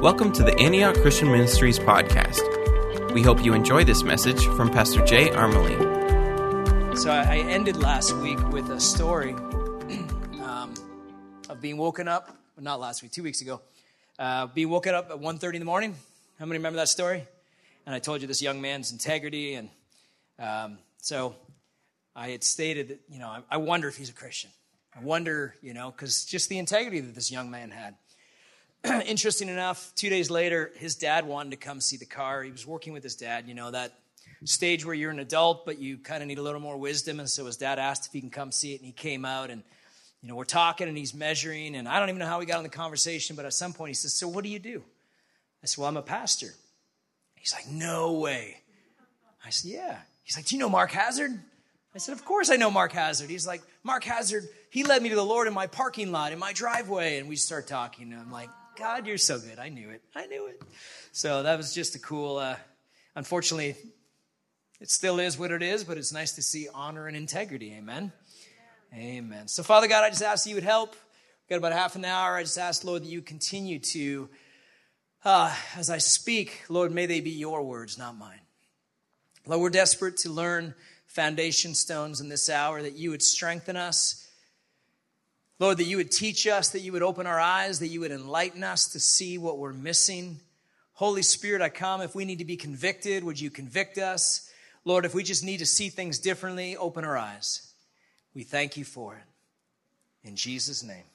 Welcome to the Antioch Christian Ministries podcast. We hope you enjoy this message from Pastor Jay Armelin. So I ended last week with a story of being woken up, well, not last week, 2 weeks ago, being woken up at 1:30 in the morning. How many remember that story? And I told you this young man's integrity, and so I had stated that, I wonder if he's a Christian. I wonder, because just the integrity that this young man had. Interesting enough, 2 days later, his dad wanted to come see the car. He was working with his dad, that stage where you're an adult, but you kind of need a little more wisdom. And so his dad asked if he can come see it, and he came out, and, we're talking, and he's measuring, and I don't even know how we got on the conversation, but at some point he says, "So what do you do?" I said, "Well, I'm a pastor." He's like, "No way." I said, "Yeah." He's like, "Do you know Mark Hazard?" I said, "Of course I know Mark Hazard." He's like, "Mark Hazard, he led me to the Lord in my parking lot, in my driveway." And we start talking, and I'm like, "God, you're so good. I knew it. So that was just a cool, unfortunately, it still is what it is, but it's nice to see honor and integrity. Amen. Amen. So Father God, I just ask that you would help. We've got about half an hour. I just ask, Lord, that you continue to, as I speak, Lord, may they be your words, not mine. Lord, we're desperate to learn foundation stones in this hour, that you would strengthen us. Lord, that you would teach us, that you would open our eyes, that you would enlighten us to see what we're missing. Holy Spirit, I come. If we need to be convicted, would you convict us? Lord, if we just need to see things differently, open our eyes. We thank you for it. In Jesus' name.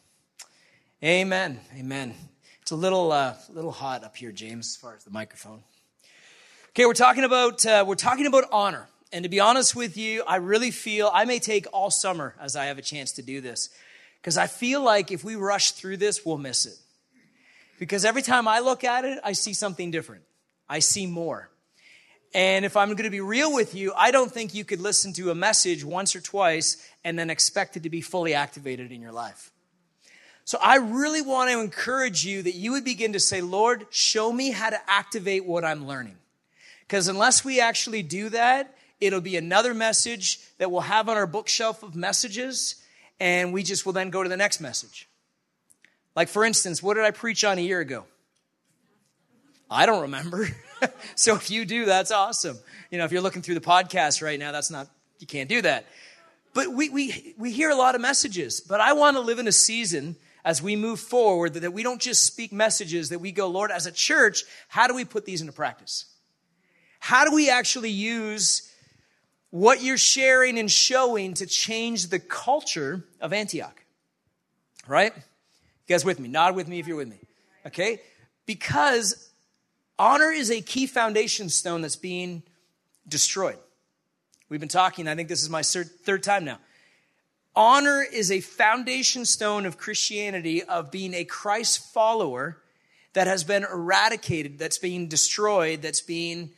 Amen. Amen. It's a little hot up here, James, as far as the microphone. Okay, we're talking about honor. And to be honest with you, I really feel I may take all summer as I have a chance to do this. Because I feel like if we rush through this, we'll miss it. Because every time I look at it, I see something different. I see more. And if I'm going to be real with you, I don't think you could listen to a message once or twice and then expect it to be fully activated in your life. So I really want to encourage you that you would begin to say, "Lord, show me how to activate what I'm learning." Because unless we actually do that, it'll be another message that we'll have on our bookshelf of messages, and we just will then go to the next message. Like, for instance, what did I preach on a year ago? I don't remember. So if you do, that's awesome. If you're looking through the podcast right now, you can't do that. But we hear a lot of messages. But I want to live in a season as we move forward that we don't just speak messages, that we go, "Lord, as a church, how do we put these into practice? How do we actually use what you're sharing and showing to change the culture of Antioch?" Right? You guys with me? Nod with me if you're with me. Okay? Because honor is a key foundation stone that's being destroyed. We've been talking, I think this is my third time now. Honor is a foundation stone of Christianity, of being a Christ follower that has been eradicated, that's being destroyed, that's being,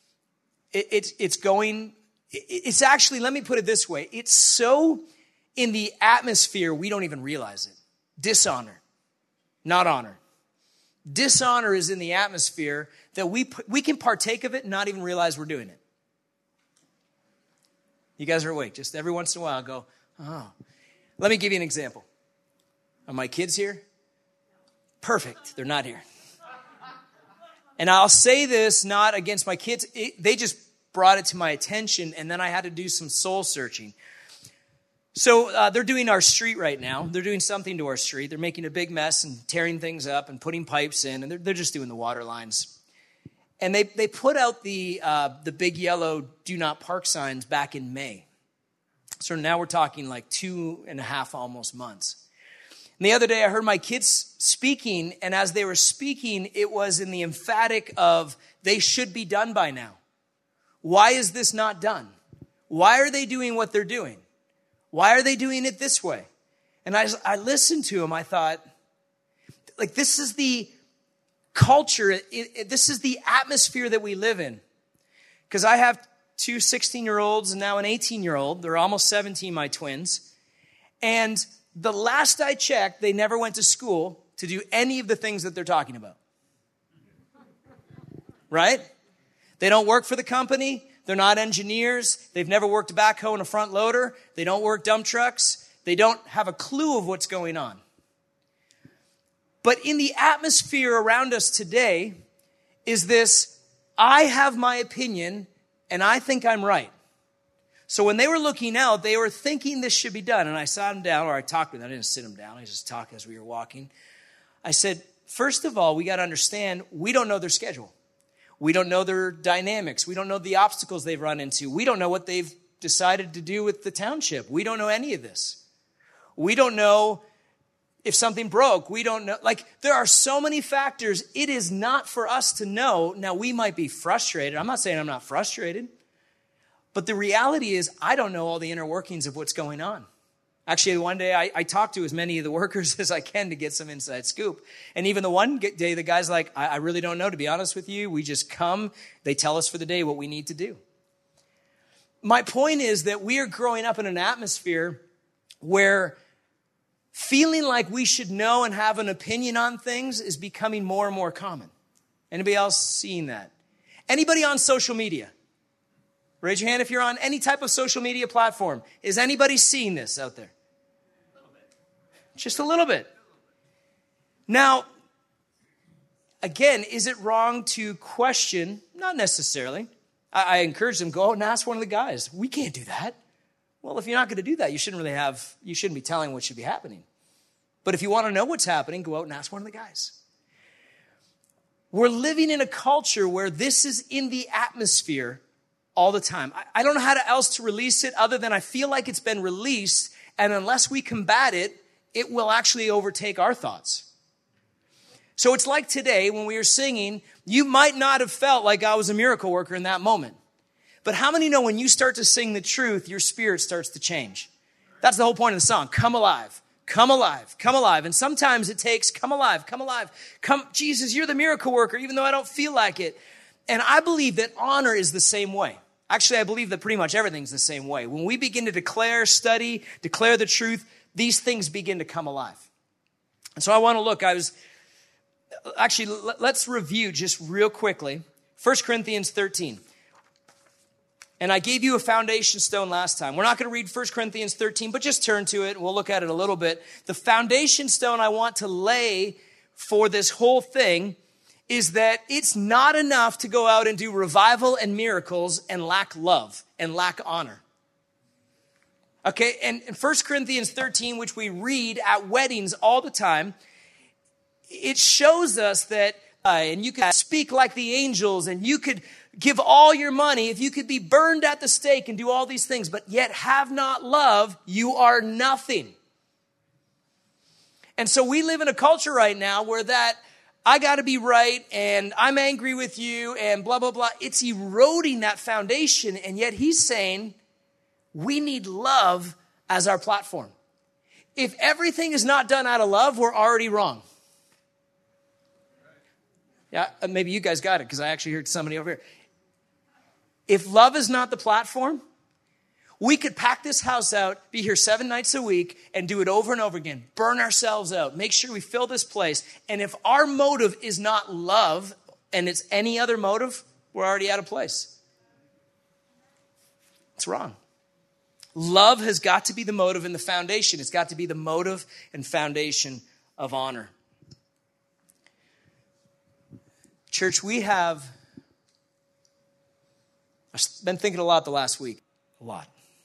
it's actually, let me put it this way. It's so in the atmosphere, we don't even realize it. Dishonor, not honor. Dishonor is in the atmosphere that we can partake of it and not even realize we're doing it. You guys are awake. Just every once in a while, go, "Oh." Let me give you an example. Are my kids here? Perfect. They're not here. And I'll say this not against my kids. They just brought it to my attention, and then I had to do some soul searching. So they're doing our street right now. They're doing something to our street. They're making a big mess and tearing things up and putting pipes in, and they're just doing the water lines. And they put out the big yellow "Do Not Park" signs back in May. So now we're talking like 2.5 almost months. And the other day I heard my kids speaking, and as they were speaking, it was in the emphatic of they should be done by now. Why is this not done? Why are they doing what they're doing? Why are they doing it this way? And I listened to them. I thought, like, this is the culture. This is the atmosphere that we live in. Because I have two 16-year-olds and now an 18-year-old. They're almost 17, my twins. And the last I checked, they never went to school to do any of the things that they're talking about. Right? They don't work for the company. They're not engineers. They've never worked a backhoe and a front loader. They don't work dump trucks. They don't have a clue of what's going on. But in the atmosphere around us today is this, I have my opinion and I think I'm right. So when they were looking out, they were thinking this should be done. And I sat them down, or I talked with them. I didn't sit them down. I just talked as we were walking. I said, first of all, we got to understand, we don't know their schedule. We don't know their dynamics. We don't know the obstacles they've run into. We don't know what they've decided to do with the township. We don't know any of this. We don't know if something broke. We don't know. Like, there are so many factors. It is not for us to know. Now, we might be frustrated. I'm not saying I'm not frustrated. But the reality is, I don't know all the inner workings of what's going on. Actually, one day I talked to as many of the workers as I can to get some inside scoop. And even the one day, the guy's like, I really don't know, to be honest with you. We just come. They tell us for the day what we need to do. My point is that we are growing up in an atmosphere where feeling like we should know and have an opinion on things is becoming more and more common. Anybody else seeing that? Anybody on social media? Raise your hand if you're on any type of social media platform. Is anybody seeing this out there? Just a little bit. Now, again, is it wrong to question? Not necessarily. I encourage them, go out and ask one of the guys. We can't do that. Well, if you're not going to do that, you shouldn't be telling what should be happening. But if you want to know what's happening, go out and ask one of the guys. We're living in a culture where this is in the atmosphere all the time. I don't know how else to release it other than I feel like it's been released, and unless we combat it, it will actually overtake our thoughts. So it's like today when we were singing, you might not have felt like I was a miracle worker in that moment. But how many know when you start to sing the truth, your spirit starts to change? That's the whole point of the song. Come alive, come alive, come alive. And sometimes it takes come alive, come alive. Come, Jesus, you're the miracle worker, even though I don't feel like it. And I believe that honor is the same way. Actually, I believe that pretty much everything's the same way. When we begin to declare, study, declare the truth, these things begin to come alive. And so I want to look, let's review just real quickly. 1 Corinthians 13. And I gave you a foundation stone last time. We're not going to read 1 Corinthians 13, but just turn to it and we'll look at it a little bit. The foundation stone I want to lay for this whole thing is that it's not enough to go out and do revival and miracles and lack love and lack honor. Okay, and in 1 Corinthians 13, which we read at weddings all the time, it shows us that, and you could speak like the angels, and you could give all your money, if you could be burned at the stake and do all these things, but yet have not love, you are nothing. And so we live in a culture right now where that, I got to be right, and I'm angry with you, and blah, blah, blah. It's eroding that foundation, and yet he's saying we need love as our platform. If everything is not done out of love, we're already wrong. Yeah, maybe you guys got it, because I actually heard somebody over here. If love is not the platform, we could pack this house out, be here 7 nights a week, and do it over and over again. Burn ourselves out. Make sure we fill this place. And if our motive is not love, and it's any other motive, we're already out of place. It's wrong. Love has got to be the motive and the foundation. It's got to be the motive and foundation of honor. Church, I've been thinking a lot the last week. A lot.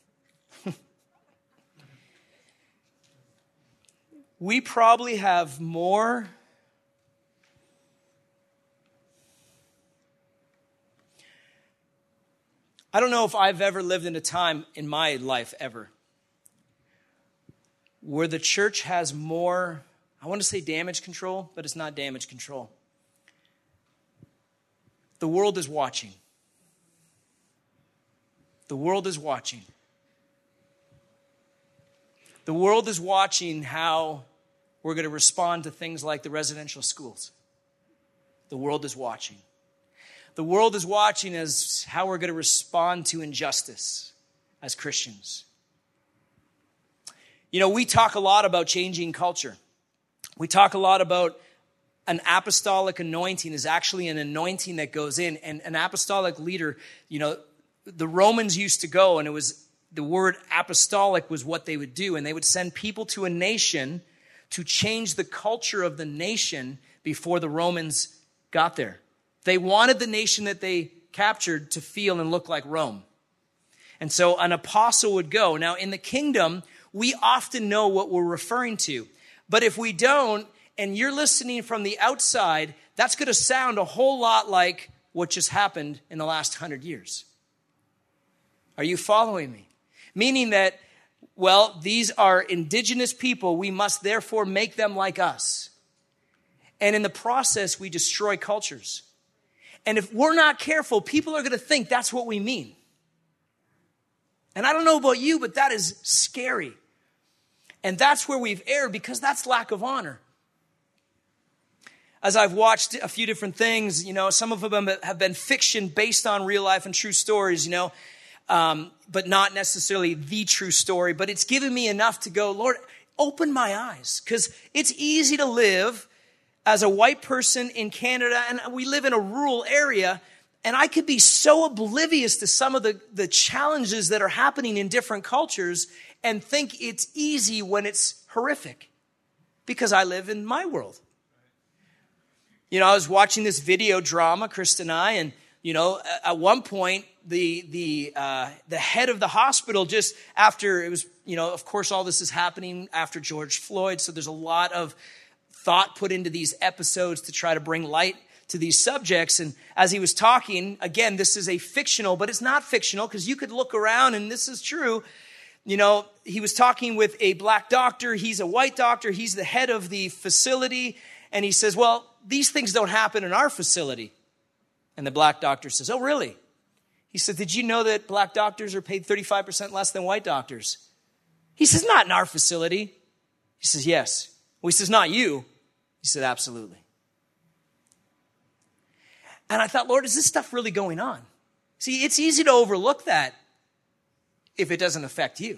We probably have more I don't know if I've ever lived in a time in my life ever where the church has more, I want to say damage control, but it's not damage control. The world is watching. The world is watching. The world is watching how we're going to respond to things like the residential schools. The world is watching. The world is watching as how we're going to respond to injustice as Christians. You know, we talk a lot about changing culture. We talk a lot about an apostolic anointing is actually an anointing that goes in. And an apostolic leader, you know, the Romans used to go, and it was the word apostolic was what they would do. And they would send people to a nation to change the culture of the nation before the Romans got there. They wanted the nation that they captured to feel and look like Rome. And so an apostle would go. Now, in the kingdom, we often know what we're referring to. But if we don't, and you're listening from the outside, that's going to sound a whole lot like what just happened in the last 100 years. Are you following me? Meaning that, well, these are indigenous people. We must therefore make them like us. And in the process, we destroy cultures. And if we're not careful, people are going to think that's what we mean. And I don't know about you, but that is scary. And that's where we've erred, because that's lack of honor. As I've watched a few different things, some of them have been fiction based on real life and true stories, but not necessarily the true story. But it's given me enough to go, Lord, open my eyes. Because it's easy to live as a white person in Canada, and we live in a rural area, and I could be so oblivious to some of the challenges that are happening in different cultures and think it's easy when it's horrific, because I live in my world. I was watching this video drama, Krista and I, and, at one point, the head of the hospital, just after it was, of course, all this is happening after George Floyd, so there's a lot of thought put into these episodes to try to bring light to these subjects. And as he was talking, again, this is a fictional, but it's not fictional, because you could look around and this is true. He was talking with a black doctor. He's a white doctor. He's the head of the facility. And he says, well, these things don't happen in our facility. And the black doctor says, oh, really? He said, did you know that black doctors are paid 35% less than white doctors? He says, not in our facility. He says, yes. Well, he says, not you. He said, absolutely. And I thought, Lord, is this stuff really going on? See, it's easy to overlook that if it doesn't affect you.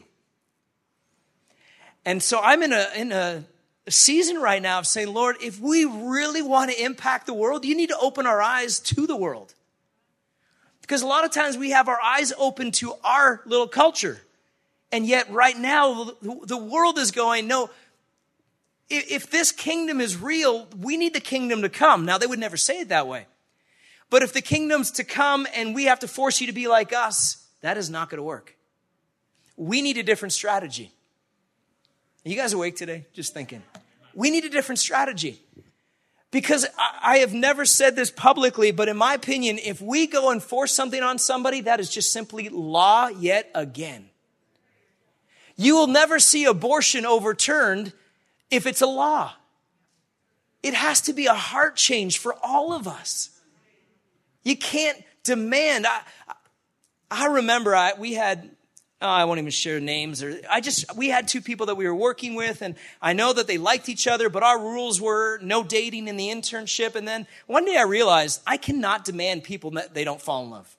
And so I'm in a season right now of saying, Lord, if we really want to impact the world, you need to open our eyes to the world. Because a lot of times we have our eyes open to our little culture. And yet right now, the world is going, no, if this kingdom is real, we need the kingdom to come. Now, they would never say it that way. But if the kingdom's to come and we have to force you to be like us, that is not going to work. We need a different strategy. Are you guys awake today? Just thinking. We need a different strategy. Because I have never said this publicly, but in my opinion, if we go and force something on somebody, that is just simply law yet again. You will never see abortion overturned if it's a law. It has to be a heart change for all of us. You can't demand. I remember we had, I won't even share names. We had two people that we were working with, and I know that they liked each other, but our rules were no dating in the internship. And then one day I realized I cannot demand people that they don't fall in love.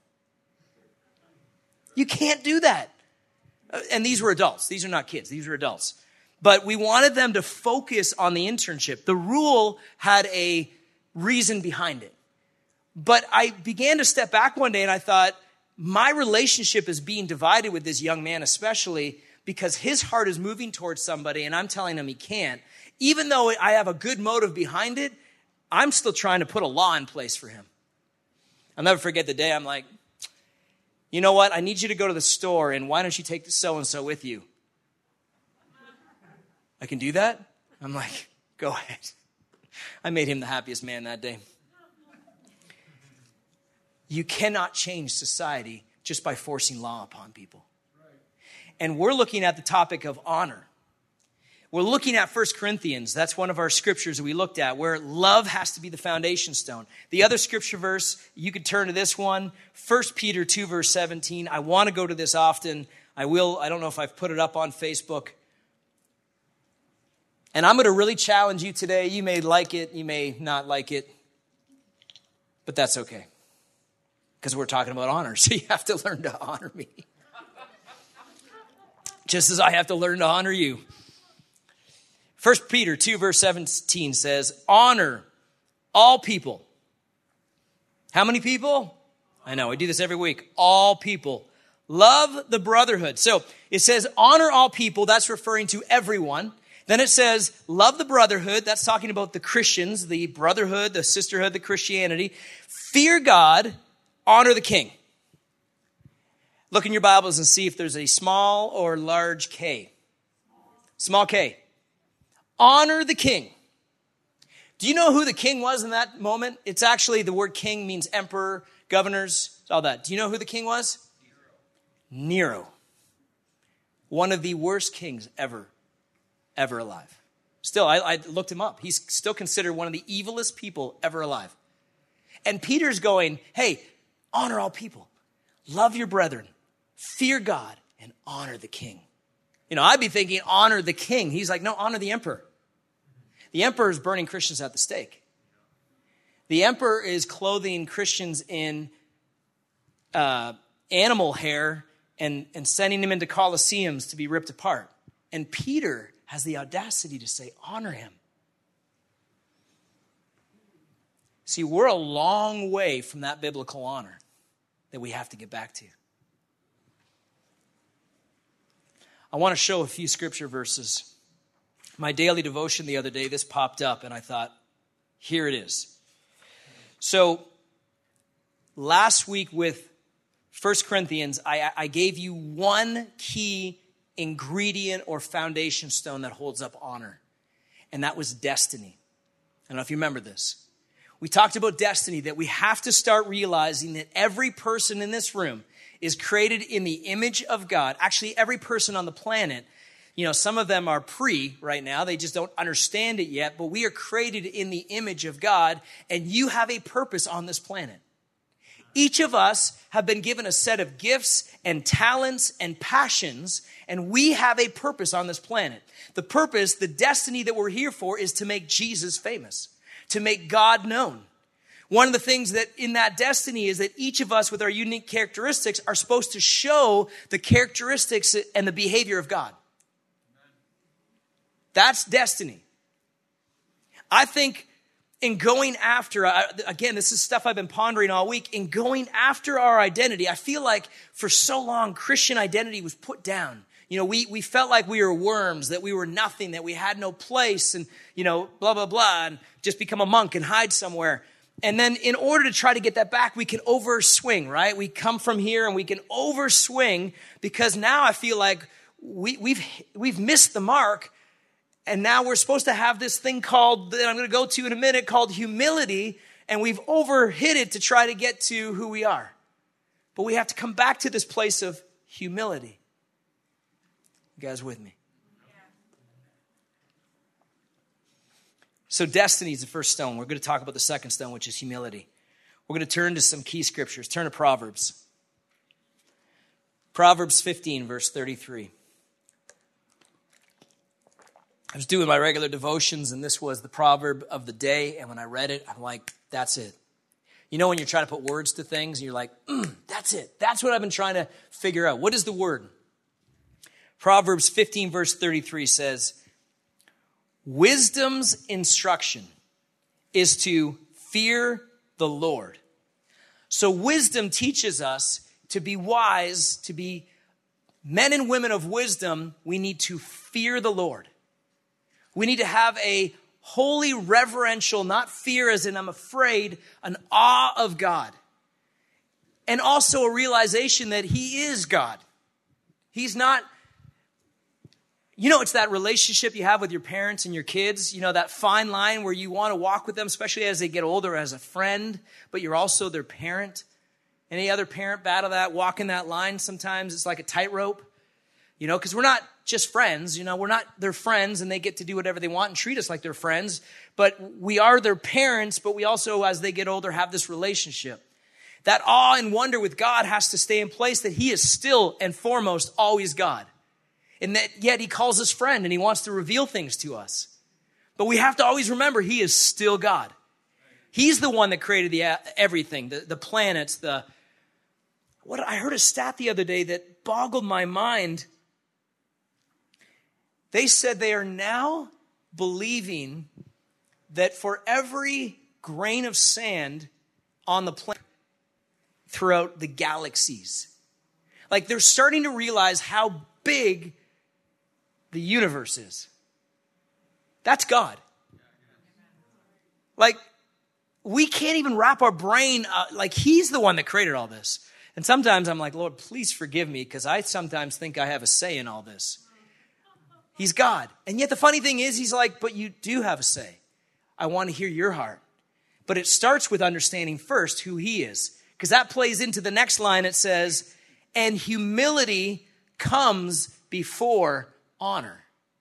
You can't do that. And these were adults. These are not kids. These were adults. But we wanted them to focus on the internship. The rule had a reason behind it. But I began to step back one day and I thought, my relationship is being divided with this young man, especially because his heart is moving towards somebody and I'm telling him he can't. Even though I have a good motive behind it, I'm still trying to put a law in place for him. I'll never forget the day I'm like, you know what? I need you to go to the store, and why don't you take the so-and-so with you? I can do that? I'm like, go ahead. I made him the happiest man that day. You cannot change society just by forcing law upon people. And we're looking at the topic of honor. We're looking at 1 Corinthians. That's one of our scriptures that we looked at, where love has to be the foundation stone. The other scripture verse, you could turn to this one, 1 Peter 2, verse 17. I want to go to this often. I will. I don't know if I've put it up on Facebook. And I'm going to really challenge you today. You may like it. You may not like it. But that's okay. Because we're talking about honor. So you have to learn to honor me. Just as I have to learn to honor you. 1 Peter 2, verse 17 says, honor all people. How many people? I know, we do this every week. All people. Love the brotherhood. So it says, honor all people. That's referring to everyone. Then it says, love the brotherhood. That's talking about the Christians, the brotherhood, the sisterhood, the Christianity. Fear God, honor the king. Look in your Bibles and see if there's a small or large K. Small K. Honor the king. Do you know who the king was in that moment? It's actually, the word king means emperor, governors, all that. Do you know who the king was? Nero. One of the worst kings ever alive. Still, I looked him up. He's still considered one of the evilest people ever alive. And Peter's going, hey, honor all people. Love your brethren. Fear God and honor the king. I'd be thinking, honor the king. He's like, no, honor the emperor. The emperor is burning Christians at the stake. The emperor is clothing Christians in animal hair and sending them into coliseums to be ripped apart. And Peter has the audacity to say, honor him. See, we're a long way from that biblical honor that we have to get back to. I want to show a few scripture verses. My daily devotion the other day, this popped up, and I thought, here it is. So, last week with 1 Corinthians, I gave you one key ingredient or foundation stone that holds up honor, and that was destiny. I don't know if you remember this. We talked about destiny, that we have to start realizing that every person in this room is created in the image of God. Actually, every person on the planet, some of them are right now. They just don't understand it yet, but we are created in the image of God, and you have a purpose on this planet. Each of us have been given a set of gifts and talents and passions, and we have a purpose on this planet. The purpose, the destiny that we're here for, is to make Jesus famous, to make God known. One of the things that in that destiny is that each of us with our unique characteristics are supposed to show the characteristics and the behavior of God. That's destiny. I think in going after, again, this is stuff I've been pondering all week, in going after our identity, I feel like for so long, Christian identity was put down. We felt like we were worms, that we were nothing, that we had no place, and, blah, blah, blah, and just become a monk and hide somewhere. And then in order to try to get that back, we can overswing, right? We come from here and we can overswing, because now I feel like we've missed the mark. And now we're supposed to have this thing called, that I'm going to go to in a minute, called humility. And we've overhit it to try to get to who we are. But we have to come back to this place of humility. You guys with me? So destiny is the first stone. We're going to talk about the second stone, which is humility. We're going to turn to some key scriptures. Turn to Proverbs. Proverbs 15, verse 33. I was doing my regular devotions, and this was the proverb of the day. And when I read it, I'm like, that's it. When you're trying to put words to things, and you're like, that's it. That's what I've been trying to figure out. What is the word? Proverbs 15, verse 33 says, wisdom's instruction is to fear the Lord. So wisdom teaches us to be wise, to be men and women of wisdom. We need to fear the Lord. We need to have a holy, reverential, not fear as in I'm afraid, an awe of God. And also a realization that He is God. He's not, it's that relationship you have with your parents and your kids, that fine line where you want to walk with them, especially as they get older, as a friend, but you're also their parent. Any other parent battle that, walking that line sometimes? It's like a tightrope, because we're not just friends, we're not their friends and they get to do whatever they want and treat us like they're friends, but we are their parents, but we also, as they get older, have this relationship. That awe and wonder with God has to stay in place, that He is still and foremost always God. And that yet He calls us friend and He wants to reveal things to us. But we have to always remember He is still God. He's the one that created everything, the planets, I heard a stat the other day that boggled my mind. They said they are now believing that for every grain of sand on the planet throughout the galaxies, like they're starting to realize how big the universe is. That's God. Like, we can't even wrap our brain, like he's the one that created all this. And sometimes I'm like, Lord, please forgive me, because I sometimes think I have a say in all this. He's God. And yet the funny thing is, he's like, but you do have a say. I want to hear your heart. But it starts with understanding first who he is, because that plays into the next line. It says, and humility comes before honor.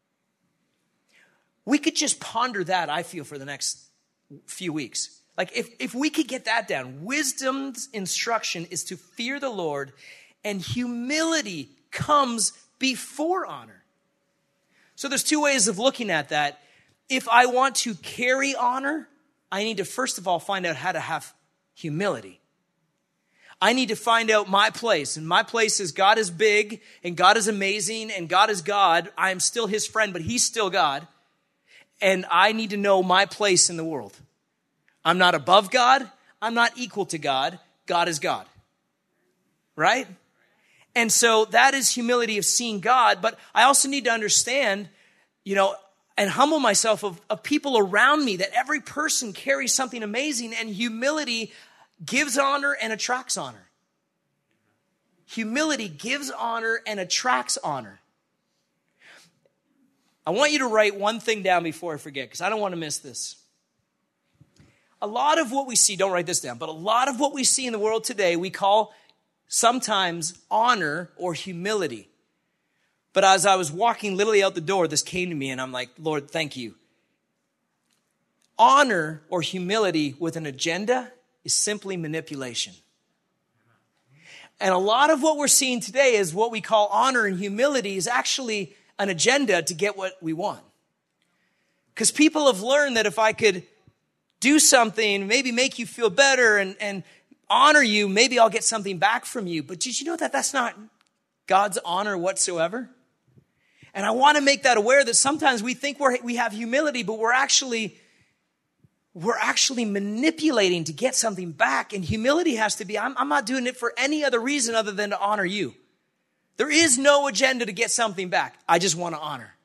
We could just ponder that, I feel, for the next few weeks. Like if we could get that down, wisdom's instruction is to fear the Lord, and humility comes before honor. So there's two ways of looking at that. If I want to carry honor, I need to first of all find out how to have humility. I need to find out my place. And my place is God is big, and God is amazing, and God is God. I am still his friend, but he's still God. And I need to know my place in the world. I'm not above God. I'm not equal to God. God is God. Right? And so that is humility of seeing God. But I also need to understand, and humble myself of people around me, that every person carries something amazing, and humility gives honor and attracts honor. Humility gives honor and attracts honor. I want you to write one thing down before I forget, because I don't want to miss this. A lot of what we see, don't write this down, but a lot of what we see in the world today, we call sometimes honor or humility. But as I was walking literally out the door, this came to me, and I'm like, Lord, thank you. Honor or humility with an agenda is simply manipulation. And a lot of what we're seeing today is what we call honor and humility is actually an agenda to get what we want. Because people have learned that if I could do something, maybe make you feel better and honor you, maybe I'll get something back from you. But did you know that that's not God's honor whatsoever? And I want to make that aware that sometimes we think we have humility, but we're actually manipulating to get something back. And humility has to be, I'm not doing it for any other reason other than to honor you. There is no agenda to get something back. I just want to honor.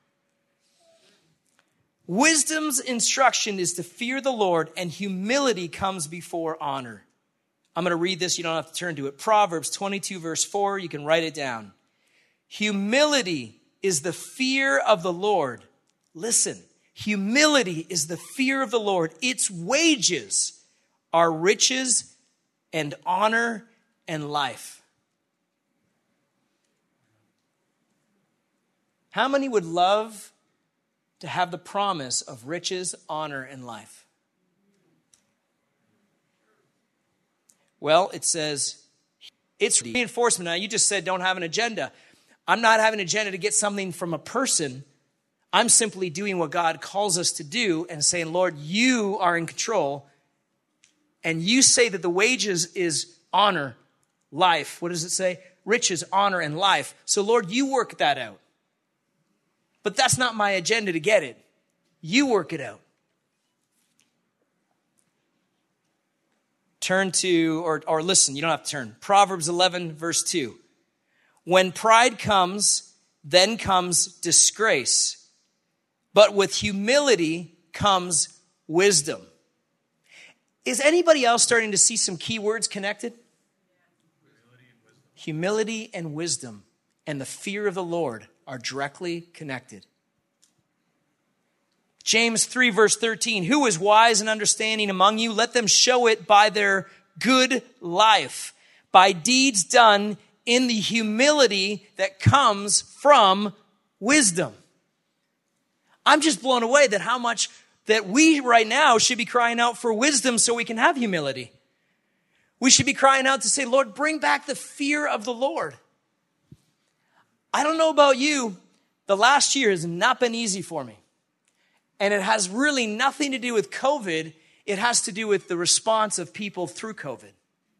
Wisdom's instruction is to fear the Lord, and humility comes before honor. I'm going to read this. You don't have to turn to it. Proverbs 22, verse 4. You can write it down. Humility is the fear of the Lord. Listen, humility is the fear of the Lord. Its wages are riches and honor and life. How many would love to have the promise of riches, honor, and life? Well, it says, it's reinforcement. Now, you just said don't have an agenda. I'm not having an agenda to get something from a person. I'm simply doing what God calls us to do and saying, Lord, you are in control. And you say that the wages is honor, life. What does it say? Riches, honor, and life. So, Lord, you work that out. But that's not my agenda to get it. You work it out. Turn to, or listen, you don't have to turn. Proverbs 11, verse 2. When pride comes, then comes disgrace. But with humility comes wisdom. Is anybody else starting to see some key words connected? Humility and wisdom and the fear of the Lord are directly connected. James 3, verse 13. Who is wise and understanding among you? Let them show it by their good life, by deeds done in the humility that comes from wisdom. I'm just blown away that how much that we right now should be crying out for wisdom so we can have humility. We should be crying out to say, Lord, bring back the fear of the Lord. I don't know about you. The last year has not been easy for me. And it has really nothing to do with COVID. It has to do with the response of people through COVID.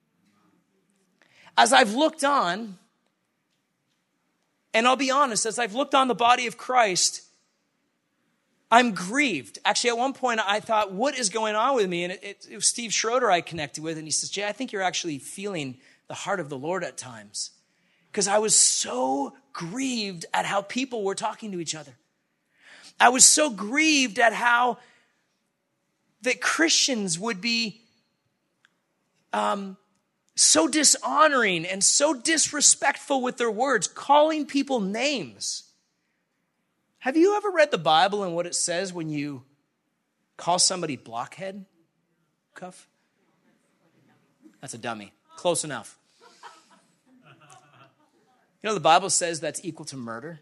As I've looked on, and I'll be honest, as I've looked on the body of Christ, I'm grieved. Actually, at one point, I thought, what is going on with me? And it was Steve Schroeder I connected with, and he says, Jay, I think you're actually feeling the heart of the Lord at times. Because I was so grieved at how people were talking to each other. I was so grieved at how that Christians would be so dishonoring and so disrespectful with their words, calling people names. Have you ever read the Bible and what it says when you call somebody blockhead? Cuff? That's a dummy. Close enough. You know, the Bible says that's equal to murder.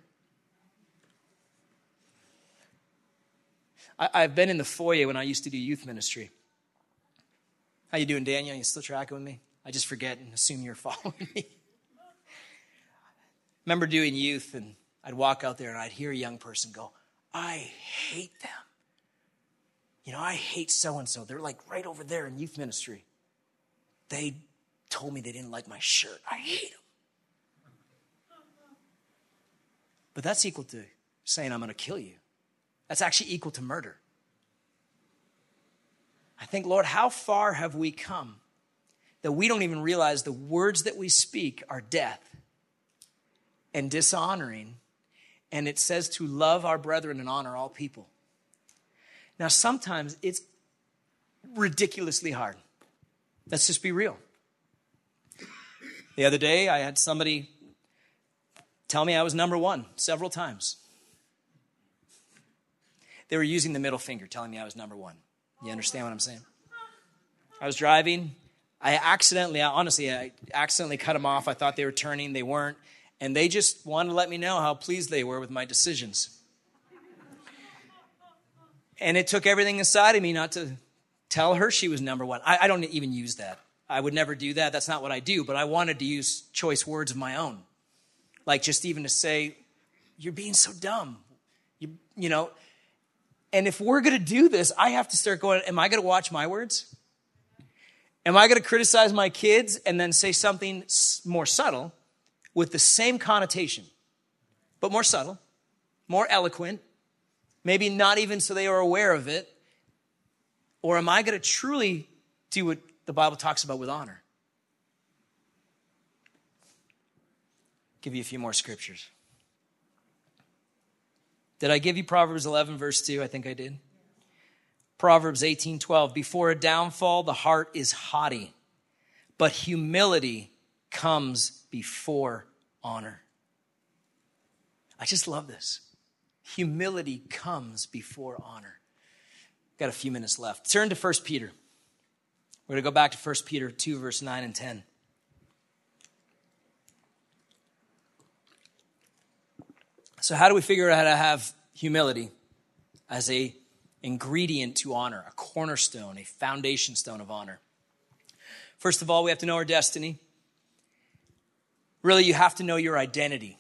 I've been in the foyer when I used to do youth ministry. How you doing, Daniel? You still tracking with me? I just forget and assume you're following me. Remember doing youth, and I'd walk out there and I'd hear a young person go, I hate them. You know, I hate so-and-so. They're like right over there in youth ministry. They told me they didn't like my shirt. I hate them. But that's equal to saying I'm going to kill you. That's actually equal to murder. I think, Lord, how far have we come that we don't even realize the words that we speak are death and dishonoring, and it says to love our brethren and honor all people. Now, sometimes it's ridiculously hard. Let's just be real. The other day, I had somebody tell me I was number one several times. They were using the middle finger, telling me I was number one. You understand what I'm saying? I was driving. I accidentally cut them off. I thought they were turning. They weren't. And they just wanted to let me know how pleased they were with my decisions. And it took everything inside of me not to tell her she was number one. I don't even use that. I would never do that. That's not what I do. But I wanted to use choice words of my own. Like just even to say, you're being so dumb. You know. And if we're going to do this, I have to start going, am I going to watch my words? Am I going to criticize my kids and then say something more subtle with the same connotation, but more subtle, more eloquent, maybe not even so they are aware of it? Or am I going to truly do what the Bible talks about with honor? Give you a few more scriptures. Did I give you Proverbs 11, verse 2? I think I did. Proverbs 18:12. Before a downfall, the heart is haughty, but humility comes before honor. I just love this. Humility comes before honor. Got a few minutes left. Turn to 1 Peter. We're going to go back to 1 Peter 2, verse 9 and 10. So how do we figure out how to have humility as an ingredient to honor, a cornerstone, a foundation stone of honor? First of all, we have to know our destiny. Really, you have to know your identity.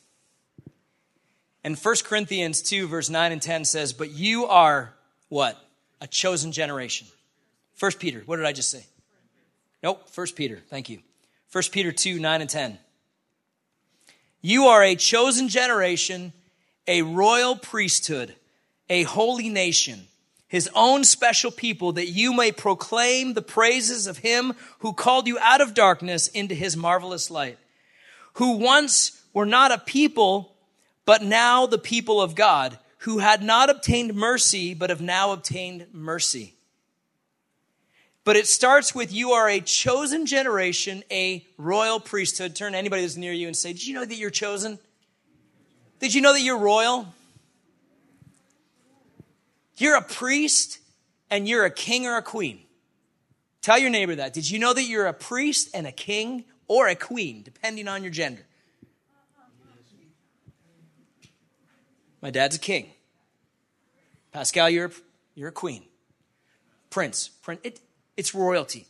And 1 Corinthians 2, verse 9 and 10 says, but you are what? A chosen generation. 1 Peter, what did I just say? Nope, 1 Peter, thank you. 1 Peter 2, 9 and 10. You are a chosen generation, a royal priesthood, a holy nation, his own special people, that you may proclaim the praises of him who called you out of darkness into his marvelous light, who once were not a people, but now the people of God, who had not obtained mercy, but have now obtained mercy. But it starts with you are a chosen generation, a royal priesthood. Turn to anybody that's near you and say, did you know that you're chosen? Did you know that you're royal? You're a priest and you're a king or a queen. Tell your neighbor that. Did you know that you're a priest and a king or a queen, depending on your gender? My dad's a king. Pascal, you're a queen. Prince. It's royalty.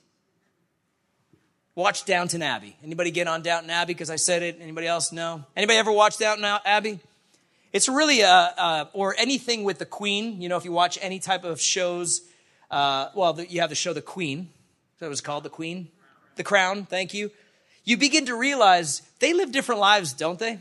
Watch Downton Abbey. Anybody get on Downton Abbey because I said it? Anybody else? No? Anybody ever watch Downton Abbey? It's really, or anything with the Queen. You know, if you watch any type of shows, you have the show The Queen. That was called The Queen? The Crown, thank you. You begin to realize they live different lives, don't they?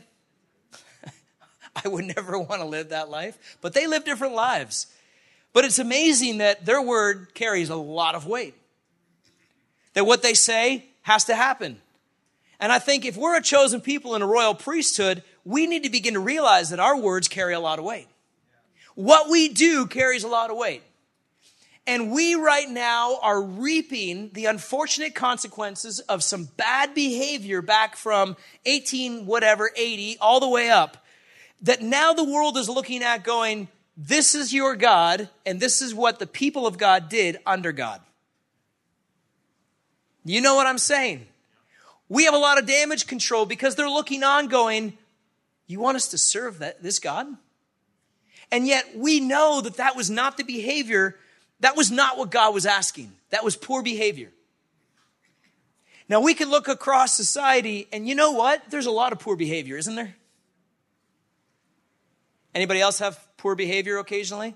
I would never want to live that life, but they live different lives. But it's amazing that their word carries a lot of weight. That what they say has to happen. And I think if we're a chosen people in a royal priesthood, we need to begin to realize that our words carry a lot of weight. What we do carries a lot of weight. And we right now are reaping the unfortunate consequences of some bad behavior back from 80, all the way up. That now the world is looking at going, this is your God, and this is what the people of God did under God. You know what I'm saying? We have a lot of damage control because they're looking on going, you want us to serve this God? And yet we know that that was not the behavior. That was not what God was asking. That was poor behavior. Now we can look across society and you know what? There's a lot of poor behavior, isn't there? Anybody else have poor behavior occasionally?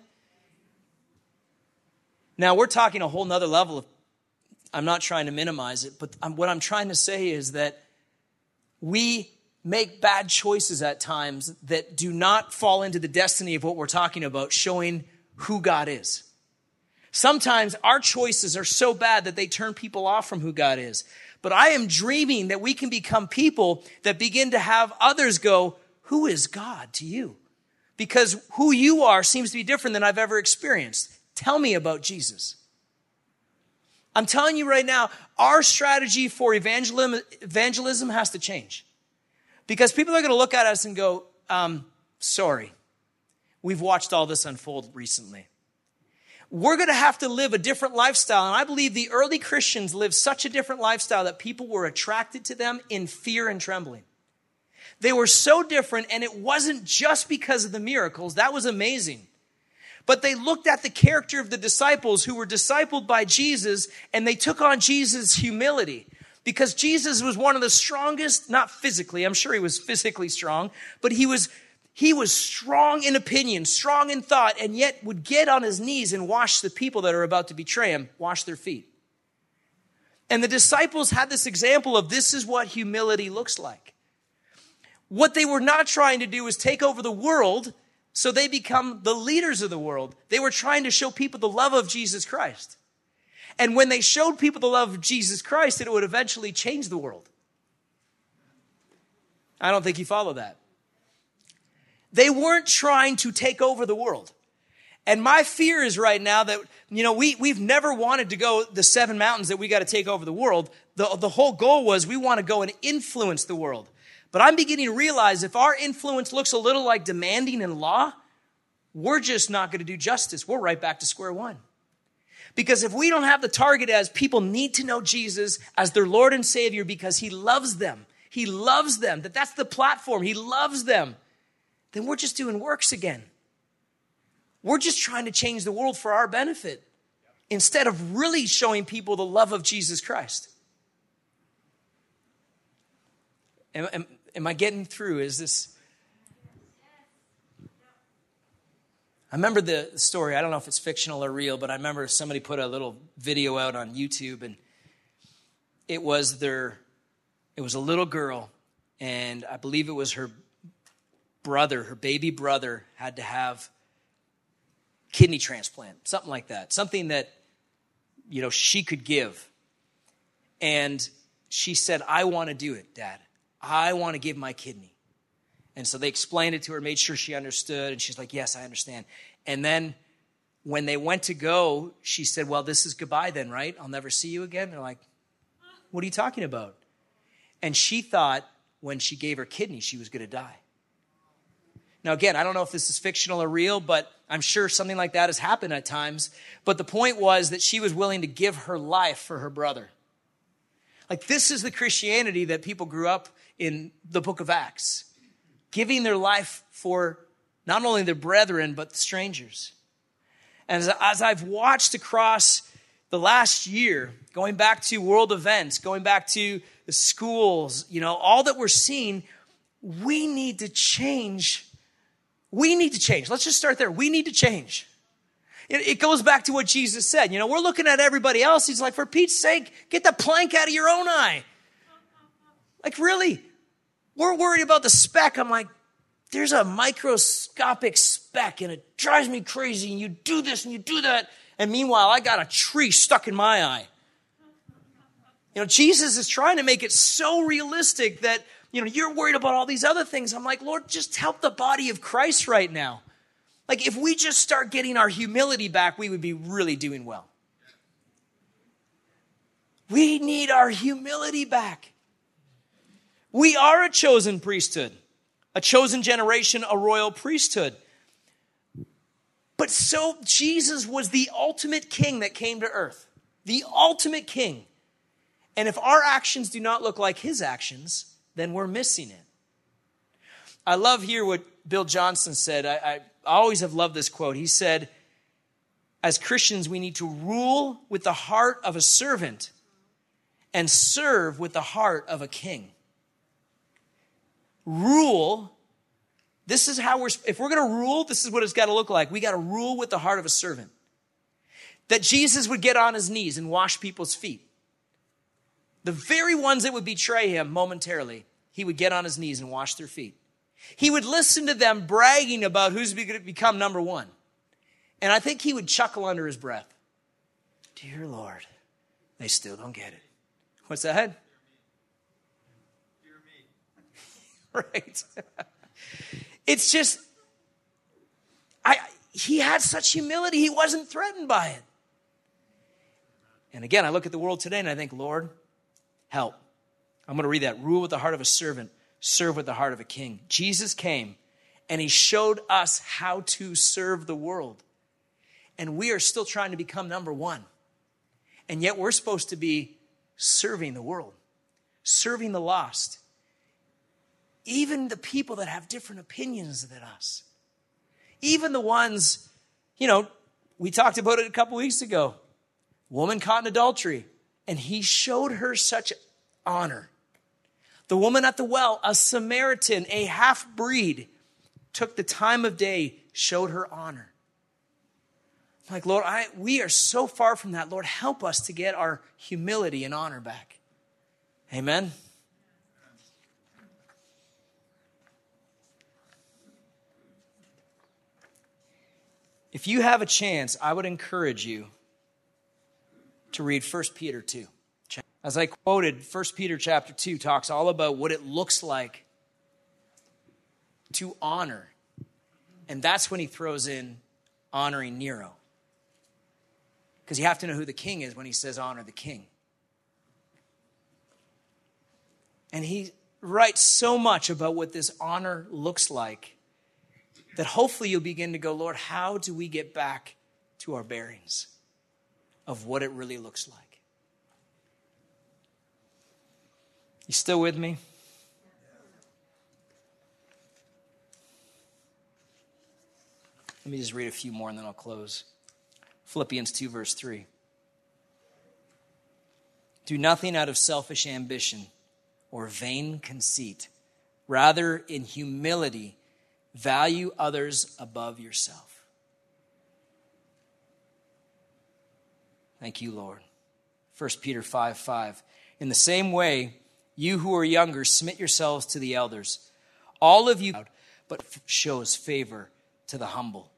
Now we're talking a whole nother level of, I'm not trying to minimize it, but what I'm trying to say is that we make bad choices at times that do not fall into the destiny of what we're talking about, showing who God is. Sometimes our choices are so bad that they turn people off from who God is. But I am dreaming that we can become people that begin to have others go, who is God to you? Because who you are seems to be different than I've ever experienced. Tell me about Jesus. I'm telling you right now, our strategy for evangelism has to change. Because people are going to look at us and go, sorry, we've watched all this unfold recently. We're going to have to live a different lifestyle. And I believe the early Christians lived such a different lifestyle that people were attracted to them in fear and trembling. They were so different, and it wasn't just because of the miracles. That was amazing. But they looked at the character of the disciples who were discipled by Jesus, and they took on Jesus' humility. Because Jesus was one of the strongest, not physically, I'm sure he was physically strong, but he was strong in opinion, strong in thought, and yet would get on his knees and wash the people that are about to betray him, wash their feet. And the disciples had this example of this is what humility looks like. What they were not trying to do was take over the world so they become the leaders of the world. They were trying to show people the love of Jesus Christ. And when they showed people the love of Jesus Christ, it would eventually change the world. I don't think you follow that. They weren't trying to take over the world. And my fear is right now that, we've never wanted to go the 7 mountains that we got to take over the world. The whole goal was we want to go and influence the world. But I'm beginning to realize if our influence looks a little like demanding in law, we're just not going to do justice. We're right back to square one. Because if we don't have the target as people need to know Jesus as their Lord and Savior because he loves them, that's the platform, he loves them, then we're just doing works again. We're just trying to change the world for our benefit instead of really showing people the love of Jesus Christ. Am I getting through? Is this... I remember the story. I don't know if it's fictional or real, but I remember somebody put a little video out on YouTube, and it was a little girl, and I believe it was her baby brother had to have kidney transplant, something like that, something that, she could give. And she said, I want to do it, Dad. I want to give my kidney. And so they explained it to her, made sure she understood. And she's like, yes, I understand. And then when they went to go, she said, well, this is goodbye then, right? I'll never see you again. They're like, what are you talking about? And she thought when she gave her kidney, she was going to die. Now, again, I don't know if this is fictional or real, but I'm sure something like that has happened at times. But the point was that she was willing to give her life for her brother. Like, this is the Christianity that people grew up in the book of Acts. Giving their life for not only their brethren, but the strangers. And as I've watched across the last year, going back to world events, going back to the schools, all that we're seeing, we need to change. We need to change. Let's just start there. We need to change. It goes back to what Jesus said. We're looking at everybody else. He's like, for Pete's sake, get the plank out of your own eye. Like, really? We're worried about the speck. I'm like, there's a microscopic speck and it drives me crazy. And you do this and you do that. And meanwhile, I got a tree stuck in my eye. Jesus is trying to make it so realistic that, you're worried about all these other things. I'm like, Lord, just help the body of Christ right now. Like if we just start getting our humility back, we would be really doing well. We need our humility back. We are a chosen priesthood, a chosen generation, a royal priesthood. But so Jesus was the ultimate king that came to earth, the ultimate king. And if our actions do not look like his actions, then we're missing it. I love here what Bill Johnson said. I always have loved this quote. He said, as Christians, we need to rule with the heart of a servant and serve with the heart of a king. Rule. This is how if we're going to rule, this is what it's got to look like. We got to rule with the heart of a servant. That Jesus would get on his knees and wash people's feet. The very ones that would betray him momentarily, he would get on his knees and wash their feet. He would listen to them bragging about who's going to become number one. And I think he would chuckle under his breath. Dear Lord, they still don't get it. What's that? Dear me. Right. It's just, he had such humility. He wasn't threatened by it. And again, I look at the world today and I think, Lord, help. I'm going to read that. Rule with the heart of a servant, serve with the heart of a king. Jesus came and he showed us how to serve the world. And we are still trying to become number one. And yet we're supposed to be serving the world, serving the lost. Even the people that have different opinions than us. Even the ones, we talked about it a couple weeks ago. Woman caught in adultery. And he showed her such honor. The woman at the well, a Samaritan, a half-breed, took the time of day, showed her honor. I'm like, Lord, we are so far from that. Lord, help us to get our humility and honor back. Amen. If you have a chance, I would encourage you to read 1 Peter 2. As I quoted, 1 Peter chapter 2 talks all about what it looks like to honor. And that's when he throws in honoring Nero. Because you have to know who the king is when he says honor the king. And he writes so much about what this honor looks like that hopefully you'll begin to go, Lord, how do we get back to our bearings of what it really looks like? You still with me? Let me just read a few more and then I'll close. Philippians 2 verse 3. Do nothing out of selfish ambition or vain conceit. Rather, in humility, value others above yourself. Thank you, Lord. 1 Peter 5:5. In the same way, you who are younger, submit yourselves to the elders. All of you, but shows favor to the humble.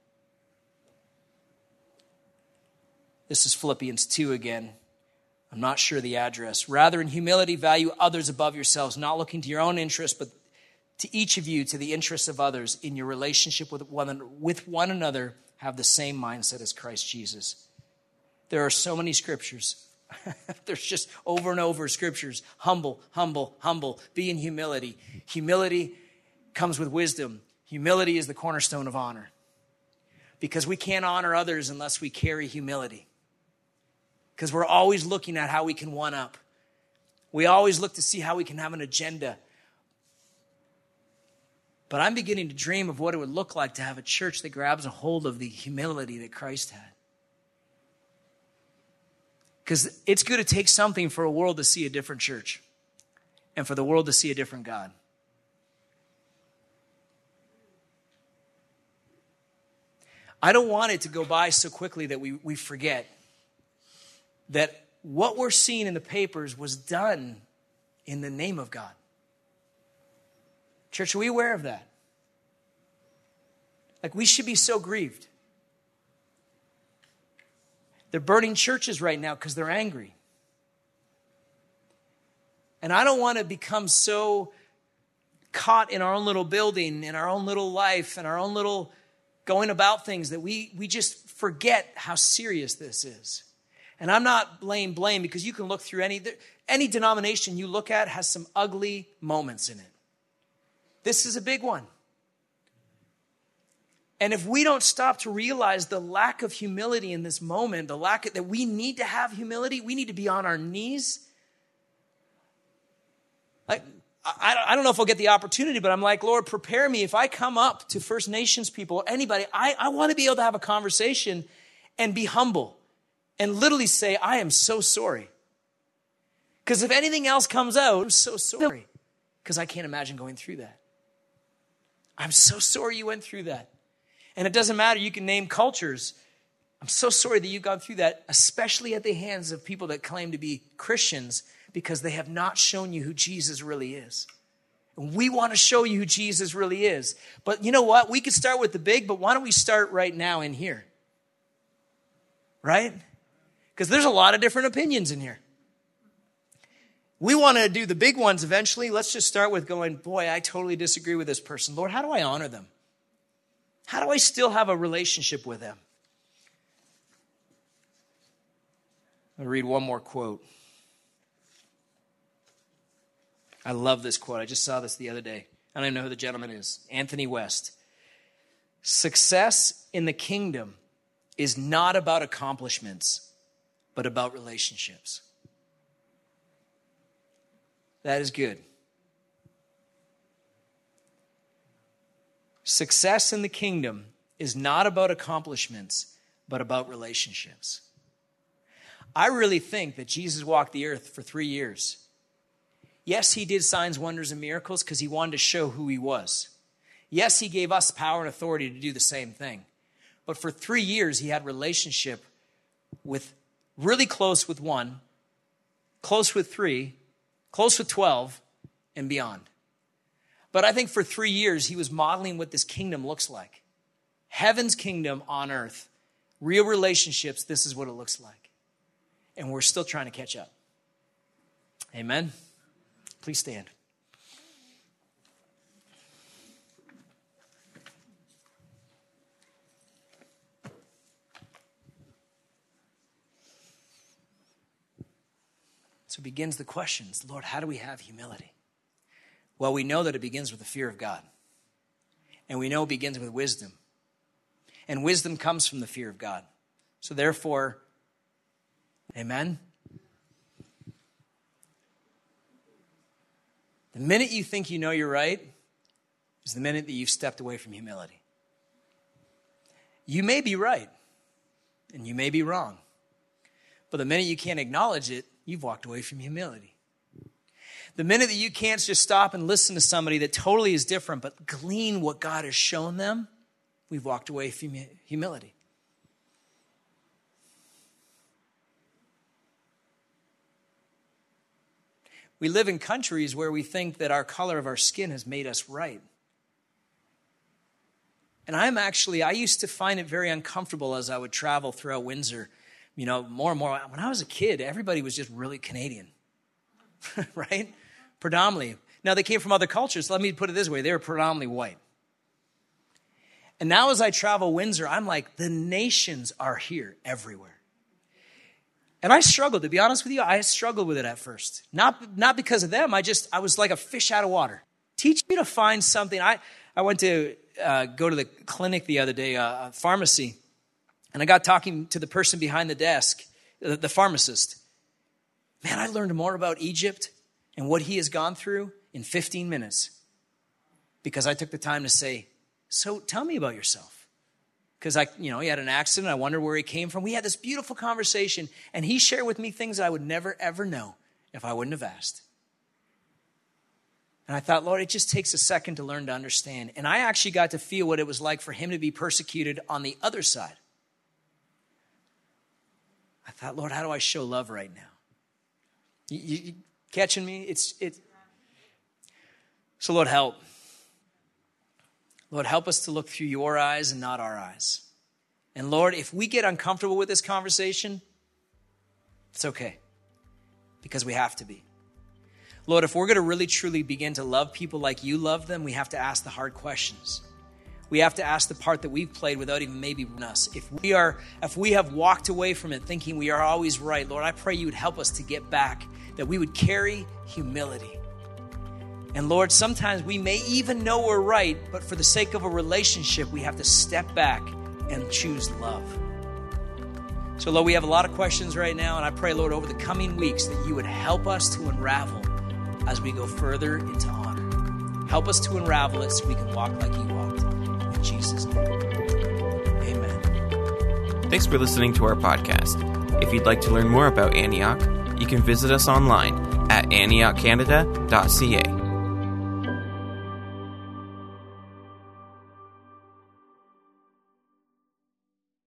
This is Philippians 2 again. I'm not sure the address. Rather, in humility, value others above yourselves, not looking to your own interest, but to each of you, to the interests of others, in your relationship with one another, have the same mindset as Christ Jesus. There are so many scriptures. There's just over and over scriptures. Humble, humble, humble. Be in humility. Humility comes with wisdom. Humility is the cornerstone of honor. Because we can't honor others unless we carry humility. Because we're always looking at how we can one up. We always look to see how we can have an agenda. But I'm beginning to dream of what it would look like to have a church that grabs a hold of the humility that Christ had. Because it's going to take something for a world to see a different church and for the world to see a different God. I don't want it to go by so quickly that we forget that what we're seeing in the papers was done in the name of God. Church, are we aware of that? Like, we should be so grieved. They're burning churches right now because they're angry. And I don't want to become so caught in our own little building, in our own little life, in our own little going about things that we just forget how serious this is. And I'm not blame, because you can look through any denomination you look at has some ugly moments in it. This is a big one. And if we don't stop to realize the lack of humility in this moment, that we need to have humility, we need to be on our knees. I don't know if I'll get the opportunity, but I'm like, Lord, prepare me. If I come up to First Nations people or anybody, I want to be able to have a conversation and be humble and literally say, I am so sorry. Because if anything else comes out, I'm so sorry. Because I can't imagine going through that. I'm so sorry you went through that. And it doesn't matter, you can name cultures. I'm so sorry that you've gone through that, especially at the hands of people that claim to be Christians, because they have not shown you who Jesus really is. And we want to show you who Jesus really is. But you know what? We could start with the big, but why don't we start right now in here? Right? Because there's a lot of different opinions in here. We want to do the big ones eventually. Let's just start with going, boy, I totally disagree with this person. Lord, how do I honor them? How do I still have a relationship with them? I'll read one more quote. I love this quote. I just saw this the other day. I don't even know who the gentleman is. Anthony West. Success in the kingdom is not about accomplishments, but about relationships. That is good. Success in the kingdom is not about accomplishments, but about relationships. I really think that Jesus walked the earth for 3 years. Yes, he did signs, wonders, and miracles because he wanted to show who he was. Yes, he gave us power and authority to do the same thing. But for 3 years, he had relationship with really close with 1, close with 3, close with 12, and beyond. But I think for 3 years, he was modeling what this kingdom looks like. Heaven's kingdom on earth. Real relationships, this is what it looks like. And we're still trying to catch up. Amen? Please stand. So begins the questions. Lord, how do we have humility? Well, we know that it begins with the fear of God. And we know it begins with wisdom. And wisdom comes from the fear of God. So therefore, amen? The minute you think you know you're right is the minute that you've stepped away from humility. You may be right, and you may be wrong. But the minute you can't acknowledge it, you've walked away from humility. The minute that you can't just stop and listen to somebody that totally is different, but glean what God has shown them, we've walked away from humility. We live in countries where we think that our color of our skin has made us right. And I used to find it very uncomfortable as I would travel throughout Windsor. You know, more and more. When I was a kid, everybody was just really Canadian, right? Predominantly. Now, they came from other cultures. So let me put it this way. They were predominantly white. And now as I travel Windsor, I'm like, the nations are here everywhere. And I struggled, to be honest with you. I struggled with it at first. Not because of them. I was like a fish out of water. Teach me to find something. I went to go to the clinic the other day, a pharmacy. And I got talking to the person behind the desk, the pharmacist. Man, I learned more about Egypt and what he has gone through in 15 minutes because I took the time to say, so tell me about yourself. Because he had an accident. I wondered where he came from. We had this beautiful conversation, and he shared with me things that I would never, ever know if I wouldn't have asked. And I thought, Lord, it just takes a second to learn to understand. And I actually got to feel what it was like for him to be persecuted on the other side. I thought, Lord, how do I show love right now? You catching me? So Lord, help. Lord, help us to look through your eyes and not our eyes. And Lord, if we get uncomfortable with this conversation, it's okay. Because we have to be. Lord, if we're going to really truly begin to love people like you love them, we have to ask the hard questions. We have to ask the part that we've played without even maybe us. If we have walked away from it thinking we are always right, Lord, I pray you would help us to get back, that we would carry humility. And Lord, sometimes we may even know we're right, but for the sake of a relationship, we have to step back and choose love. So Lord, we have a lot of questions right now, and I pray, Lord, over the coming weeks that you would help us to unravel as we go further into honor. Help us to unravel it so we can walk like you walked. In Jesus' name, amen. Thanks for listening to our podcast. If you'd like to learn more about Antioch, you can visit us online at antiochcanada.ca.